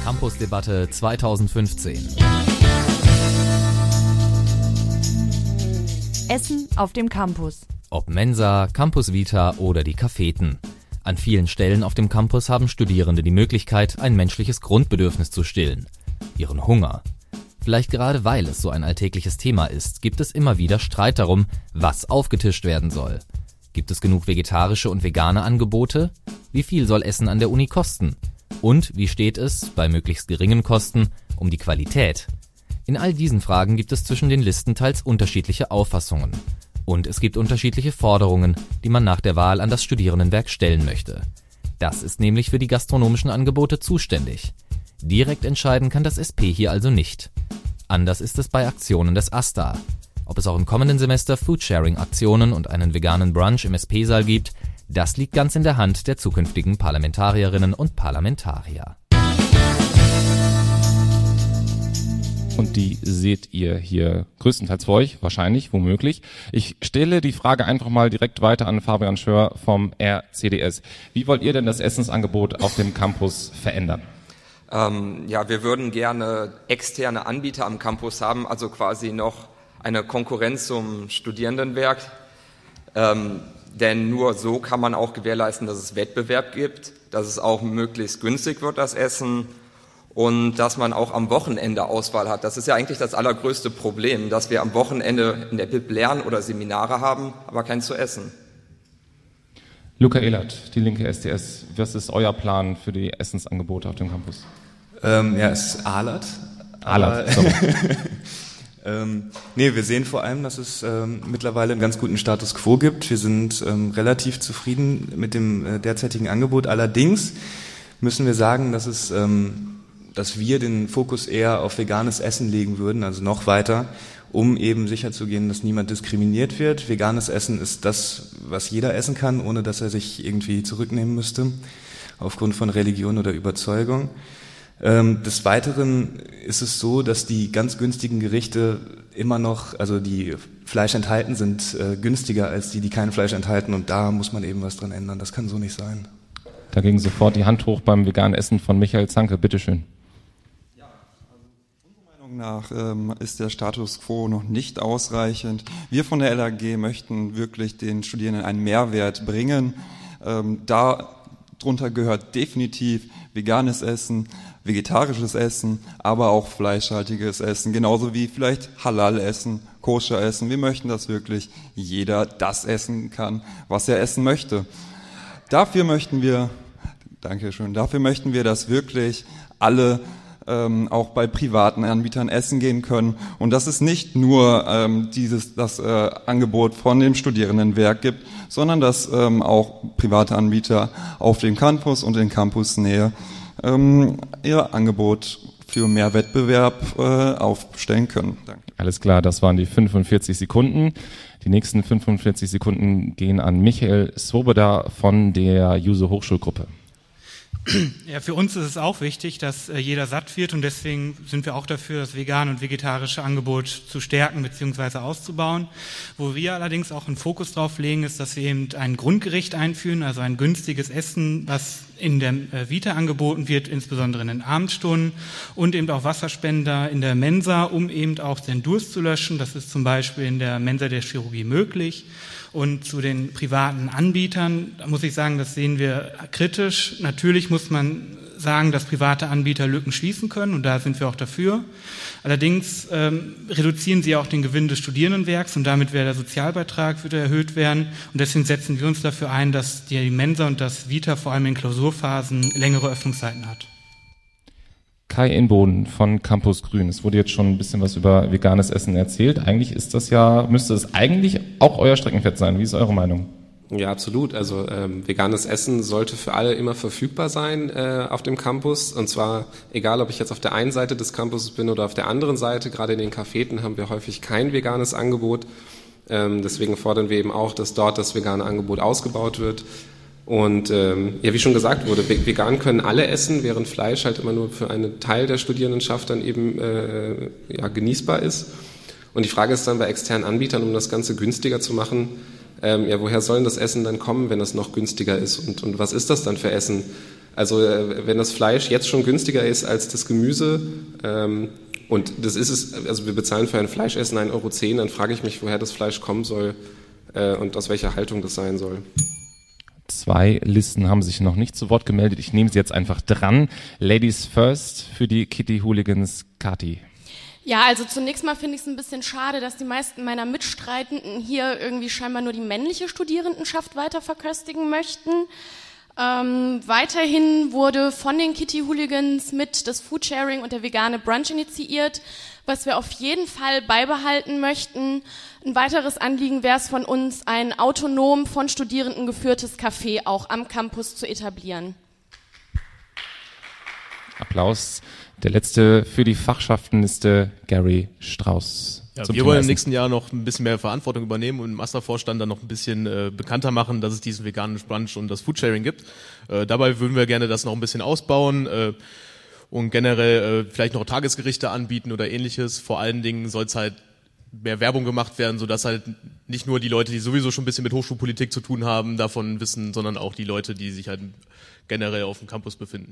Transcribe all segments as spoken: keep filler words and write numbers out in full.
Campusdebatte zweitausendfünfzehn. Essen auf dem Campus. Ob Mensa, Campus Vita oder die Cafeten. An vielen Stellen auf dem Campus haben Studierende die Möglichkeit, ein menschliches Grundbedürfnis zu stillen: ihren Hunger. Vielleicht gerade weil es so ein alltägliches Thema ist, gibt es immer wieder Streit darum, was aufgetischt werden soll. Gibt es genug vegetarische und vegane Angebote? Wie viel soll Essen an der Uni kosten? Und wie steht es, bei möglichst geringen Kosten, um die Qualität? In all diesen Fragen gibt es zwischen den Listen teils unterschiedliche Auffassungen. Und es gibt unterschiedliche Forderungen, die man nach der Wahl an das Studierendenwerk stellen möchte. Das ist nämlich für die gastronomischen Angebote zuständig. Direkt entscheiden kann das S P hier also nicht. Anders ist es bei Aktionen des AStA. Ob es auch im kommenden Semester Foodsharing-Aktionen und einen veganen Brunch im S P-Saal gibt, das liegt ganz in der Hand der zukünftigen Parlamentarierinnen und Parlamentarier. Und die seht ihr hier größtenteils für euch, wahrscheinlich, womöglich. Ich stelle die Frage einfach mal direkt weiter an Fabian Schör vom R C D S. Wie wollt ihr denn das Essensangebot auf dem Campus verändern? Ähm, ja, wir würden gerne externe Anbieter am Campus haben, also quasi noch eine Konkurrenz zum Studierendenwerk. Ähm, denn nur so kann man auch gewährleisten, dass es Wettbewerb gibt, dass es auch möglichst günstig wird, das Essen, und dass man auch am Wochenende Auswahl hat. Das ist ja eigentlich das allergrößte Problem, dass wir am Wochenende in der Bib lernen oder Seminare haben, aber keins zu essen. Luca Ehlert, die linke S D S, was ist euer Plan für die Essensangebote auf dem Campus? Ähm, ja, es ist Ahlert. Ahlert, sorry. ähm, nee, wir sehen vor allem, dass es ähm, mittlerweile einen ganz guten Status quo gibt. Wir sind ähm, relativ zufrieden mit dem äh, derzeitigen Angebot. Allerdings müssen wir sagen, dass es, ähm, dass wir den Fokus eher auf veganes Essen legen würden, also noch weiter, um eben sicherzugehen, dass niemand diskriminiert wird. Veganes Essen ist das, was jeder essen kann, ohne dass er sich irgendwie zurücknehmen müsste, aufgrund von Religion oder Überzeugung. Ähm, des Weiteren ist es so, dass die ganz günstigen Gerichte immer noch, also die Fleisch enthalten sind, äh, günstiger als die, die kein Fleisch enthalten, und da muss man eben was dran ändern. Das kann so nicht sein. Dagegen sofort die Hand hoch beim veganen Essen von Michael Zanke, bitteschön. Nach ähm, ist der Status quo noch nicht ausreichend. Wir von der L A G möchten wirklich den Studierenden einen Mehrwert bringen. Ähm, darunter gehört definitiv veganes Essen, vegetarisches Essen, aber auch fleischhaltiges Essen, genauso wie vielleicht Halal-Essen, Koscher-Essen. Wir möchten, dass wirklich jeder das essen kann, was er essen möchte. Dafür möchten wir, Dankeschön, dafür möchten wir, dass wirklich alle Ähm, auch bei privaten Anbietern essen gehen können, und dass es nicht nur ähm, dieses das äh, Angebot von dem Studierendenwerk gibt, sondern dass ähm, auch private Anbieter auf dem Campus und in Campusnähe ähm, ihr Angebot für mehr Wettbewerb äh, aufstellen können. Danke. Alles klar, das waren die fünfundvierzig Sekunden. Die nächsten fünfundvierzig Sekunden gehen an Michael Svoboda von der Juso Hochschulgruppe. Ja, für uns ist es auch wichtig, dass äh, jeder satt wird, und deswegen sind wir auch dafür, das vegane und vegetarische Angebot zu stärken bzw. auszubauen. Wo wir allerdings auch einen Fokus drauf legen, ist, dass wir eben ein Grundgericht einführen, also ein günstiges Essen, was in der äh, Vita angeboten wird, insbesondere in den Abendstunden, und eben auch Wasserspender in der Mensa, um eben auch den Durst zu löschen. Das ist zum Beispiel in der Mensa der Chirurgie möglich. Und zu den privaten Anbietern, da muss ich sagen, das sehen wir kritisch. Natürlich muss man sagen, dass private Anbieter Lücken schließen können, und da sind wir auch dafür. Allerdings ähm, reduzieren sie auch den Gewinn des Studierendenwerks, und damit wäre der Sozialbeitrag würde erhöht werden. Und deswegen setzen wir uns dafür ein, dass die Mensa und das Vita vor allem in Klausurphasen längere Öffnungszeiten hat. Kai Inboden von Campus Grün. Es wurde jetzt schon ein bisschen was über veganes Essen erzählt. Eigentlich ist das ja, müsste es eigentlich auch euer Streckenpferd sein. Wie ist eure Meinung? Ja, absolut. Also ähm, veganes Essen sollte für alle immer verfügbar sein äh, auf dem Campus. Und zwar egal, ob ich jetzt auf der einen Seite des Campus bin oder auf der anderen Seite. Gerade in den Cafeten haben wir häufig kein veganes Angebot. Ähm, deswegen fordern wir eben auch, dass dort das vegane Angebot ausgebaut wird. Und ähm, ja, wie schon gesagt wurde, vegan können alle essen, während Fleisch halt immer nur für einen Teil der Studierendenschaft dann eben äh, ja, genießbar ist. Und die Frage ist dann bei externen Anbietern, um das Ganze günstiger zu machen, ähm, ja, woher soll denn das Essen dann kommen, wenn es noch günstiger ist? Und, und was ist das dann für Essen? Also äh, wenn das Fleisch jetzt schon günstiger ist als das Gemüse, ähm, und das ist es, also wir bezahlen für ein Fleischessen ein Euro zehn, dann frage ich mich, woher das Fleisch kommen soll äh, und aus welcher Haltung das sein soll. Zwei Listen haben sich noch nicht zu Wort gemeldet. Ich nehme sie jetzt einfach dran. Ladies first für die Kitty Hooligans, Kati. Ja, also zunächst mal finde ich es ein bisschen schade, dass die meisten meiner Mitstreitenden hier irgendwie scheinbar nur die männliche Studierendenschaft weiter verköstigen möchten. Ähm, weiterhin wurde von den Kitty Hooligans mit das Foodsharing und der vegane Brunch initiiert, was wir auf jeden Fall beibehalten möchten. Ein weiteres Anliegen wäre es von uns, ein autonom von Studierenden geführtes Café auch am Campus zu etablieren. Applaus. Der letzte für die Fachschaftenliste, Gary Strauß. Ja, wir wollen im nächsten Jahr noch ein bisschen mehr Verantwortung übernehmen und im Mastervorstand dann noch ein bisschen äh, bekannter machen, dass es diesen veganen Brunch und das Foodsharing gibt. Äh, dabei würden wir gerne das noch ein bisschen ausbauen äh, und generell äh, vielleicht noch Tagesgerichte anbieten oder ähnliches. Vor allen Dingen soll es halt mehr Werbung gemacht werden, sodass halt nicht nur die Leute, die sowieso schon ein bisschen mit Hochschulpolitik zu tun haben, davon wissen, sondern auch die Leute, die sich halt generell auf dem Campus befinden.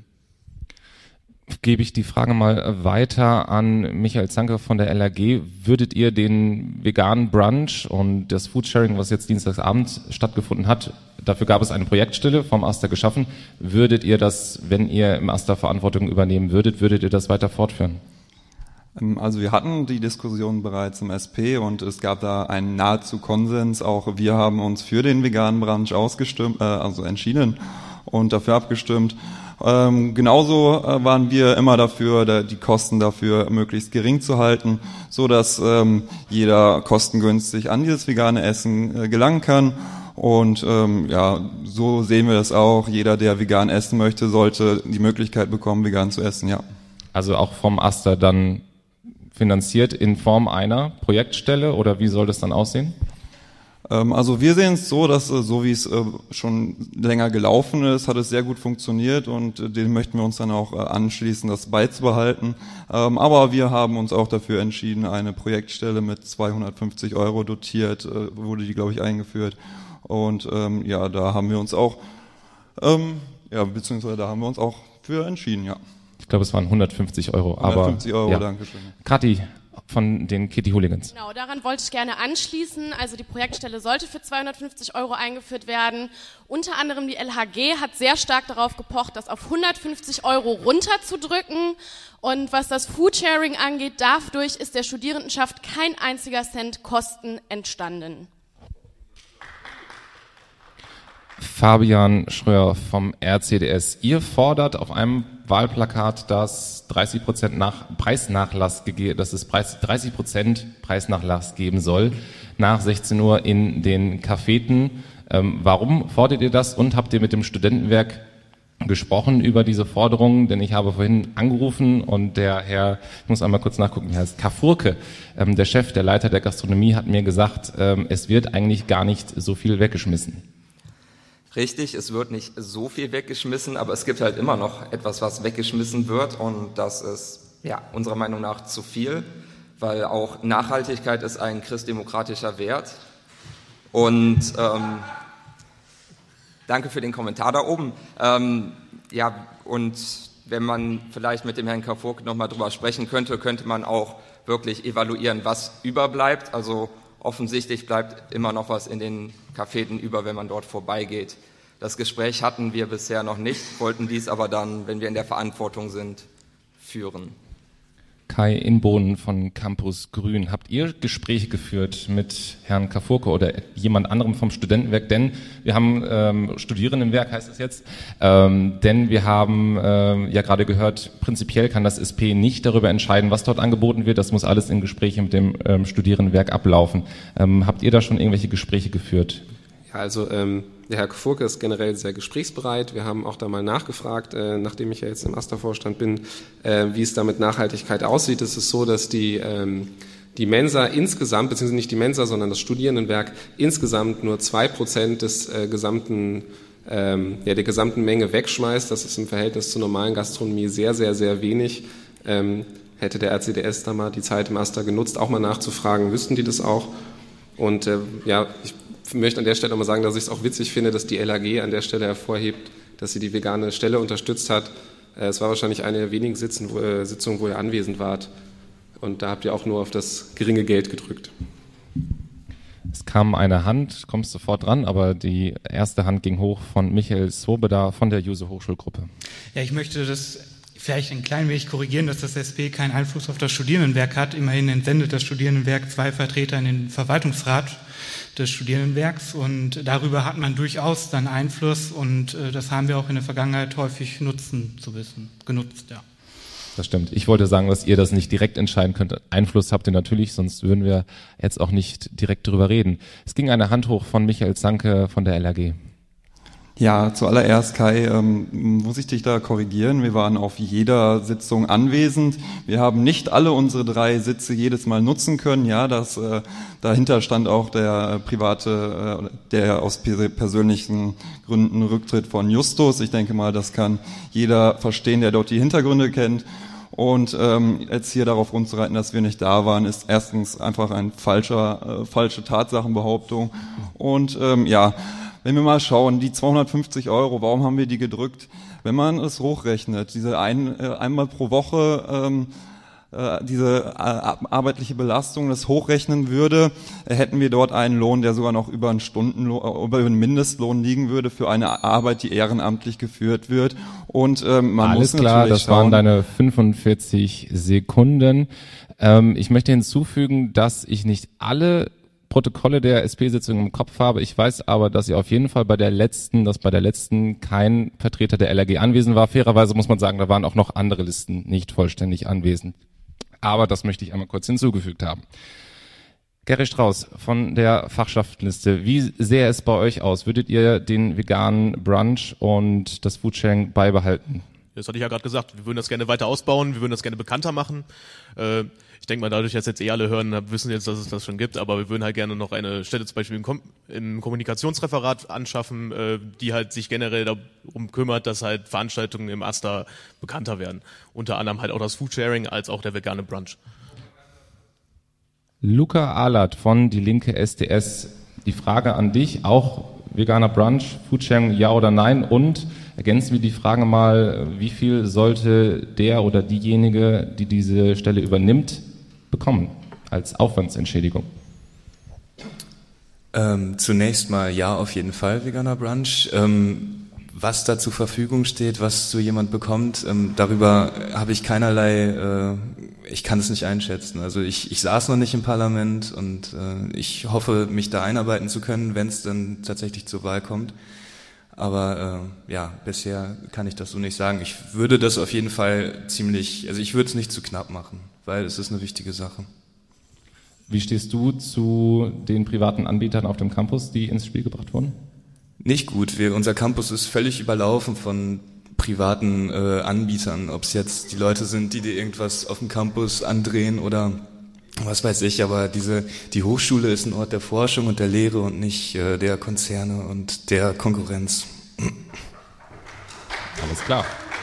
Gebe ich die Frage mal weiter an Michael Zanke von der L A G. Würdet ihr den veganen Brunch und das Foodsharing, was jetzt Dienstagsabend stattgefunden hat, dafür gab es eine Projektstelle vom Aster geschaffen, würdet ihr das, wenn ihr im Aster Verantwortung übernehmen würdet, würdet ihr das weiter fortführen? Also wir hatten die Diskussion bereits im S P und es gab da einen nahezu Konsens. Auch wir haben uns für den veganen Brunch ausgestimmt, äh, also entschieden und dafür abgestimmt. Ähm, genauso äh, waren wir immer dafür, da, die Kosten dafür möglichst gering zu halten, so dass ähm, jeder kostengünstig an dieses vegane Essen äh, gelangen kann. Und ähm, ja, so sehen wir das auch. Jeder, der vegan essen möchte, sollte die Möglichkeit bekommen, vegan zu essen. Ja. Also auch vom Aster dann finanziert in Form einer Projektstelle oder wie soll das dann aussehen? Also wir sehen es so, dass so wie es schon länger gelaufen ist, hat es sehr gut funktioniert und dem möchten wir uns dann auch anschließen, das beizubehalten. Aber wir haben uns auch dafür entschieden, eine Projektstelle mit zweihundertfünfzig Euro dotiert, wurde die, glaube ich, eingeführt. Und ja, da haben wir uns auch, ja, beziehungsweise da haben wir uns auch für entschieden, ja. Ich glaube, es waren hundertfünfzig Euro. hundertfünfzig Euro, ja. Danke schön. Kathi von den Kitty Hooligans. Genau, daran wollte ich gerne anschließen. Also die Projektstelle sollte für zweihundertfünfzig Euro eingeführt werden. Unter anderem die L H G hat sehr stark darauf gepocht, das auf hundertfünfzig Euro runterzudrücken. Und was das Foodsharing angeht, dadurch ist der Studierendenschaft kein einziger Cent Kosten entstanden. Fabian Schröer vom R C D S. Ihr fordert auf einem Wahlplakat, dass dreißig Prozent nach Preisnachlass gegeben, dass es Preis, dreißig Prozent Preisnachlass geben soll nach sechzehn Uhr in den Cafeten. Ähm, warum fordert ihr das und habt ihr mit dem Studentenwerk gesprochen über diese Forderungen? Denn ich habe vorhin angerufen und der Herr, ich muss einmal kurz nachgucken, Herr Kafurke, ähm, der Chef, der Leiter der Gastronomie, hat mir gesagt, ähm, es wird eigentlich gar nicht so viel weggeschmissen. Richtig, es wird nicht so viel weggeschmissen, aber es gibt halt immer noch etwas, was weggeschmissen wird und das ist ja unserer Meinung nach zu viel, weil auch Nachhaltigkeit ist ein christdemokratischer Wert. Und ähm, danke für den Kommentar da oben. Ähm, ja, und wenn man vielleicht mit dem Herrn Kafurk nochmal drüber sprechen könnte, könnte man auch wirklich evaluieren, was überbleibt. Also offensichtlich bleibt immer noch was in den Cafeten über, wenn man dort vorbeigeht. Das Gespräch hatten wir bisher noch nicht, wollten dies aber dann, wenn wir in der Verantwortung sind, führen. Kai Inbohnen von Campus Grün. Habt ihr Gespräche geführt mit Herrn Kafurke oder jemand anderem vom Studentenwerk? Denn wir haben ähm, Studierendenwerk, heißt es jetzt, ähm, denn wir haben ähm, ja gerade gehört, prinzipiell kann das S P nicht darüber entscheiden, was dort angeboten wird. Das muss alles in Gesprächen mit dem ähm, Studierendenwerk ablaufen. Ähm, habt ihr da schon irgendwelche Gespräche geführt? Ja, also ähm, der Herr Kafurke ist generell sehr gesprächsbereit. Wir haben auch da mal nachgefragt, äh, nachdem ich ja jetzt im Aster-Vorstand bin, äh, wie es da mit Nachhaltigkeit aussieht. Es ist so, dass die ähm, die Mensa insgesamt, beziehungsweise nicht die Mensa, sondern das Studierendenwerk insgesamt nur zwei Prozent des äh, gesamten ähm, ja, der gesamten Menge wegschmeißt. Das ist im Verhältnis zur normalen Gastronomie sehr, sehr, sehr wenig. Ähm, hätte der R C D S da mal die Zeit im Aster genutzt, auch mal nachzufragen, wüssten die das auch. Und äh, ja, ich Ich möchte an der Stelle nochmal sagen, dass ich es auch witzig finde, dass die L H G an der Stelle hervorhebt, dass sie die vegane Stelle unterstützt hat. Es war wahrscheinlich eine der wenigen Sitzen, wo, äh, Sitzungen, wo ihr anwesend wart. Und da habt ihr auch nur auf das geringe Geld gedrückt. Es kam eine Hand, kommst sofort dran, aber die erste Hand ging hoch von Michael Swoboda von der Juso Hochschulgruppe. Ja, ich möchte das vielleicht ein klein wenig korrigieren, dass das S P keinen Einfluss auf das Studierendenwerk hat. Immerhin entsendet das Studierendenwerk zwei Vertreter in den Verwaltungsrat des Studierendenwerks und darüber hat man durchaus dann Einfluss und äh, das haben wir auch in der Vergangenheit häufig nutzen zu wissen, genutzt, ja. Das stimmt. Ich wollte sagen, dass ihr das nicht direkt entscheiden könnt. Einfluss habt ihr natürlich, sonst würden wir jetzt auch nicht direkt drüber reden. Es ging eine Hand hoch von Michael Zanke von der L A G. Ja, zuallererst, Kai, ähm, muss ich dich da korrigieren. Wir waren auf jeder Sitzung anwesend. Wir haben nicht alle unsere drei Sitze jedes Mal nutzen können. Ja, das äh, dahinter stand auch der private, äh, der aus persönlichen Gründen Rücktritt von Justus. Ich denke mal, das kann jeder verstehen, der dort die Hintergründe kennt. Und ähm, jetzt hier darauf rumzureiten, dass wir nicht da waren, ist erstens einfach ein falscher, äh, falsche Tatsachenbehauptung. Und ähm, ja, wenn wir mal schauen, die zweihundertfünfzig Euro, warum haben wir die gedrückt? Wenn man es hochrechnet, diese ein, äh, einmal pro Woche ähm, äh, diese äh, arbeitliche Belastung, das hochrechnen würde, äh, hätten wir dort einen Lohn, der sogar noch über einen Stundenlohn, über einen Mindestlohn liegen würde für eine Arbeit, die ehrenamtlich geführt wird. Und ähm, man Alles muss klar, natürlich das schauen, waren deine fünfundvierzig Sekunden. Ähm, ich möchte hinzufügen, dass ich nicht alle Protokolle der S P-Sitzung im Kopf habe. Ich weiß aber, dass ihr auf jeden Fall bei der letzten, dass bei der letzten kein Vertreter der L A G anwesend war. Fairerweise muss man sagen, da waren auch noch andere Listen nicht vollständig anwesend. Aber das möchte ich einmal kurz hinzugefügt haben. Gary Strauß von der Fachschaftenliste. Wie sähe es bei euch aus? Würdet ihr den veganen Brunch und das Foodsharing beibehalten? Das hatte ich ja gerade gesagt. Wir würden das gerne weiter ausbauen. Wir würden das gerne bekannter machen. Äh, Ich denke mal, dadurch, dass jetzt eh alle hören, wissen jetzt, dass es das schon gibt, aber wir würden halt gerne noch eine Stelle zum Beispiel im, Kom- im Kommunikationsreferat anschaffen, äh, die halt sich generell darum kümmert, dass halt Veranstaltungen im AStA bekannter werden. Unter anderem halt auch das Foodsharing als auch der vegane Brunch. Luca Ahlert von Die Linke S D S. Die Frage an dich, auch veganer Brunch, Foodsharing, ja oder nein? Und ergänzen wir die Frage mal, wie viel sollte der oder diejenige, die diese Stelle übernimmt, bekommen als Aufwandsentschädigung? Ähm, zunächst mal ja, auf jeden Fall veganer Brunch. Ähm, was da zur Verfügung steht, was so jemand bekommt, ähm, darüber habe ich keinerlei, äh, ich kann es nicht einschätzen. Also ich, ich saß noch nicht im Parlament und äh, ich hoffe, mich da einarbeiten zu können, wenn es dann tatsächlich zur Wahl kommt. Aber äh, ja, bisher kann ich das so nicht sagen. Ich würde das auf jeden Fall ziemlich, also ich würde es nicht zu knapp machen, weil es ist eine wichtige Sache. Wie stehst du zu den privaten Anbietern auf dem Campus, die ins Spiel gebracht wurden? Nicht gut. Wir, unser Campus ist völlig überlaufen von privaten äh, Anbietern, ob es jetzt die Leute sind, die dir irgendwas auf dem Campus andrehen oder was weiß ich, aber diese die Hochschule ist ein Ort der Forschung und der Lehre und nicht äh, der Konzerne und der Konkurrenz. Alles klar.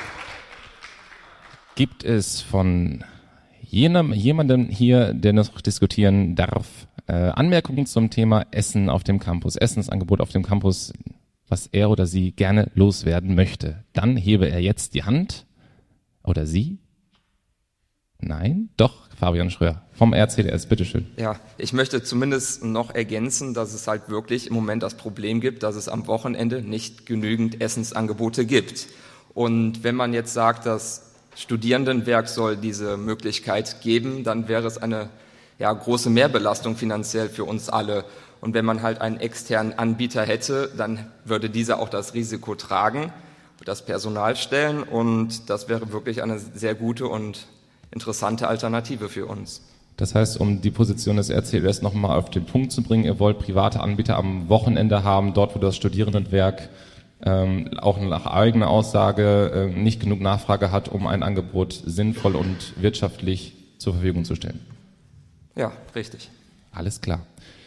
Gibt es von jenem, jemandem hier, der noch diskutieren darf, äh, Anmerkungen zum Thema Essen auf dem Campus, Essensangebot auf dem Campus, was er oder sie gerne loswerden möchte? Dann hebe er jetzt die Hand. Oder sie? Nein? Doch, Fabian Schröer vom R C D S, bitteschön. Ja, ich möchte zumindest noch ergänzen, dass es halt wirklich im Moment das Problem gibt, dass es am Wochenende nicht genügend Essensangebote gibt. Und wenn man jetzt sagt, das Studierendenwerk soll diese Möglichkeit geben, dann wäre es eine ja, große Mehrbelastung finanziell für uns alle. Und wenn man halt einen externen Anbieter hätte, dann würde dieser auch das Risiko tragen, das Personal stellen und das wäre wirklich eine sehr gute und interessante Alternative für uns. Das heißt, um die Position des R C D S nochmal auf den Punkt zu bringen, ihr wollt private Anbieter am Wochenende haben, dort wo das Studierendenwerk ähm, auch nach eigener Aussage äh, nicht genug Nachfrage hat, um ein Angebot sinnvoll und wirtschaftlich zur Verfügung zu stellen. Ja, richtig. Alles klar.